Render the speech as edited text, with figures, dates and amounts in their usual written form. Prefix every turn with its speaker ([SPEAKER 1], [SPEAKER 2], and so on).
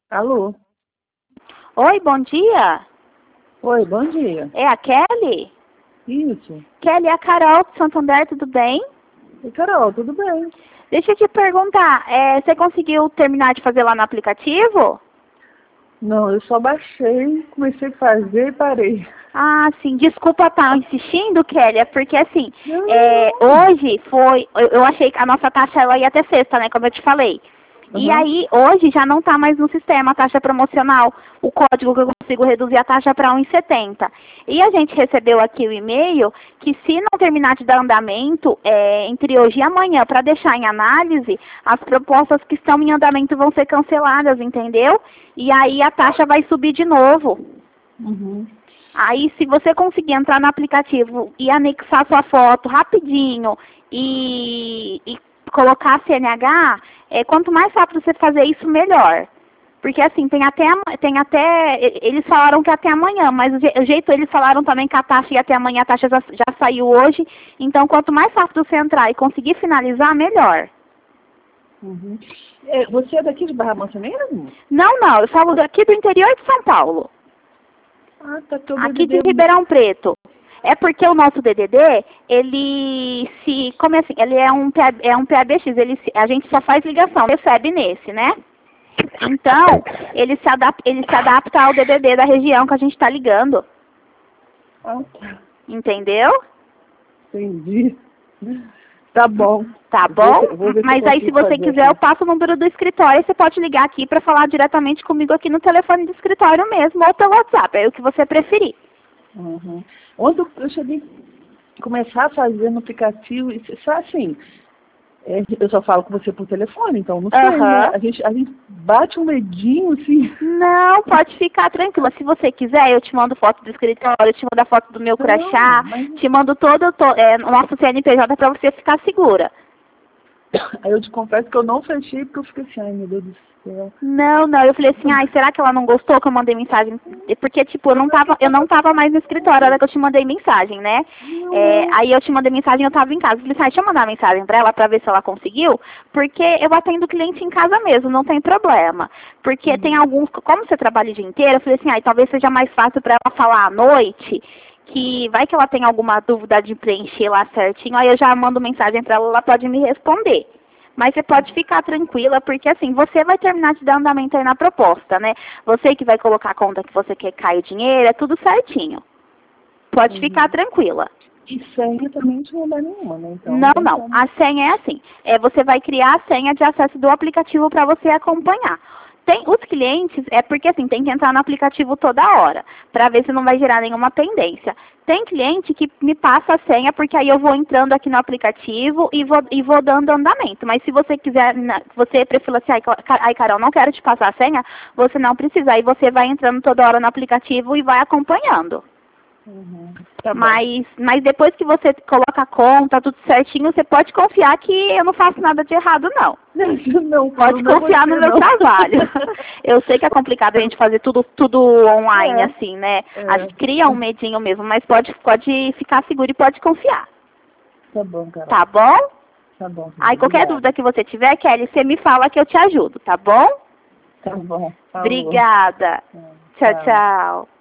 [SPEAKER 1] Alô?
[SPEAKER 2] Oi, bom dia.
[SPEAKER 1] Oi, bom dia.
[SPEAKER 2] É a Kelly?
[SPEAKER 1] Isso.
[SPEAKER 2] Kelly, é a Carol do Santander, tudo bem?
[SPEAKER 1] E Carol, tudo bem?
[SPEAKER 2] Deixa eu te perguntar, você conseguiu terminar de fazer lá no aplicativo?
[SPEAKER 1] Não, eu só baixei, comecei a fazer e parei.
[SPEAKER 2] Ah, sim, desculpa estar insistindo, Kelly, é porque assim,
[SPEAKER 1] Não.
[SPEAKER 2] hoje foi, eu achei que a nossa taxa ela ia até sexta, né, como eu te falei. E
[SPEAKER 1] Aham.
[SPEAKER 2] aí, hoje já não está mais no sistema a taxa promocional, o código que eu consigo reduzir a taxa para 1,70. E a gente recebeu aqui o e-mail que se não terminar de dar andamento entre hoje e amanhã para deixar em análise, as propostas que estão em andamento vão ser canceladas, entendeu? E aí a taxa vai subir de novo.
[SPEAKER 1] Uhum.
[SPEAKER 2] Aí, se você conseguir entrar no aplicativo e anexar sua foto rapidinho e colocar a CNH, quanto mais rápido você fazer isso, melhor. Porque assim, eles falaram que até amanhã, mas o jeito eles falaram também que a taxa ia até amanhã, a taxa já saiu hoje. Então, quanto mais rápido você entrar e conseguir finalizar, melhor.
[SPEAKER 1] Uhum. Você é daqui de Barra Mansa mesmo?
[SPEAKER 2] Não, eu falo daqui do interior de São Paulo.
[SPEAKER 1] Ah, tá, que o
[SPEAKER 2] Aqui
[SPEAKER 1] DDD...
[SPEAKER 2] de Ribeirão Preto. É porque o nosso DDD, como é assim, ele é um PABX, a gente só faz ligação, recebe nesse, né? Então, ele se adapta ao DDD da região que a gente está ligando,
[SPEAKER 1] Ah, tá.
[SPEAKER 2] entendeu?
[SPEAKER 1] Entendi. Tá bom.
[SPEAKER 2] Tá bom?
[SPEAKER 1] Vou ver se eu
[SPEAKER 2] Mas aí, se
[SPEAKER 1] consigo
[SPEAKER 2] você
[SPEAKER 1] fazer
[SPEAKER 2] quiser, eu
[SPEAKER 1] aqui.
[SPEAKER 2] passo o número do escritório, você pode ligar aqui para falar diretamente comigo aqui no telefone do escritório mesmo, ou pelo WhatsApp, é o que você preferir.
[SPEAKER 1] Uhum. Ontem eu cheguei a começar a fazer no aplicativo, e só assim, eu só falo com você por telefone, então não sei, né?
[SPEAKER 2] Aham.
[SPEAKER 1] A gente bate um medinho, assim.
[SPEAKER 2] Não, pode ficar tranquila. Se você quiser, eu te mando foto do escritório, eu te mando a foto do meu
[SPEAKER 1] Não,
[SPEAKER 2] crachá,
[SPEAKER 1] mas
[SPEAKER 2] te mando o nosso CNPJ para você ficar segura.
[SPEAKER 1] aí eu te confesso que eu não fechei porque eu fiquei assim, ai meu Deus do céu.
[SPEAKER 2] Não, eu falei assim, ai, será que ela não gostou que eu mandei mensagem? Porque, tipo, eu não tava mais no escritório, a hora que eu te mandei mensagem, né?
[SPEAKER 1] Não é.
[SPEAKER 2] Aí eu te mandei mensagem, eu tava em casa. Eu falei assim, deixa eu mandar mensagem pra ela pra ver se ela conseguiu, porque eu atendo o cliente em casa mesmo, não tem problema. Porque tem
[SPEAKER 1] Uhum.
[SPEAKER 2] alguns, como você trabalha o dia inteiro, eu falei assim, ai, talvez seja mais fácil pra ela falar à noite, que vai que ela tem alguma dúvida de preencher lá certinho, aí eu já mando mensagem pra ela pode me responder. Mas você pode ficar tranquila, porque assim, você vai terminar de dar andamento aí na proposta, né? Você que vai colocar a conta que você quer cair o dinheiro, é tudo certinho. Pode ficar
[SPEAKER 1] Uhum.
[SPEAKER 2] tranquila.
[SPEAKER 1] E senha também não dá nenhuma, né? Então não
[SPEAKER 2] Não,
[SPEAKER 1] tem
[SPEAKER 2] não.
[SPEAKER 1] como.
[SPEAKER 2] A senha é assim. Você vai criar a senha de acesso do aplicativo para você acompanhar. Tem os clientes, porque assim, tem que entrar no aplicativo toda hora, para ver se não vai gerar nenhuma pendência. Tem cliente que me passa a senha, porque aí eu vou entrando aqui no aplicativo e vou dando andamento. Mas se você quiser, você prefere assim, ai Carol, não quero te passar a senha, você não precisa. Aí você vai entrando toda hora no aplicativo e vai acompanhando.
[SPEAKER 1] Uhum. Tá bom.
[SPEAKER 2] Mas depois que você coloca a conta, tudo certinho, você pode confiar que eu não faço nada de errado, não.
[SPEAKER 1] Não,
[SPEAKER 2] Pode
[SPEAKER 1] não é
[SPEAKER 2] confiar no
[SPEAKER 1] você,
[SPEAKER 2] meu
[SPEAKER 1] não.
[SPEAKER 2] trabalho. Eu sei que é complicado a gente fazer tudo online, assim, né? A
[SPEAKER 1] É.
[SPEAKER 2] gente cria um medinho mesmo, mas pode ficar seguro e pode confiar.
[SPEAKER 1] Tá bom, Carol.
[SPEAKER 2] Tá bom?
[SPEAKER 1] Tá bom,
[SPEAKER 2] Aí
[SPEAKER 1] querida.
[SPEAKER 2] qualquer
[SPEAKER 1] Obrigada.
[SPEAKER 2] dúvida que você tiver, Kelly, você me fala que eu te ajudo, tá bom?
[SPEAKER 1] Tá bom. Falou.
[SPEAKER 2] Obrigada.
[SPEAKER 1] É,
[SPEAKER 2] Tchau,
[SPEAKER 1] tchau.
[SPEAKER 2] tchau.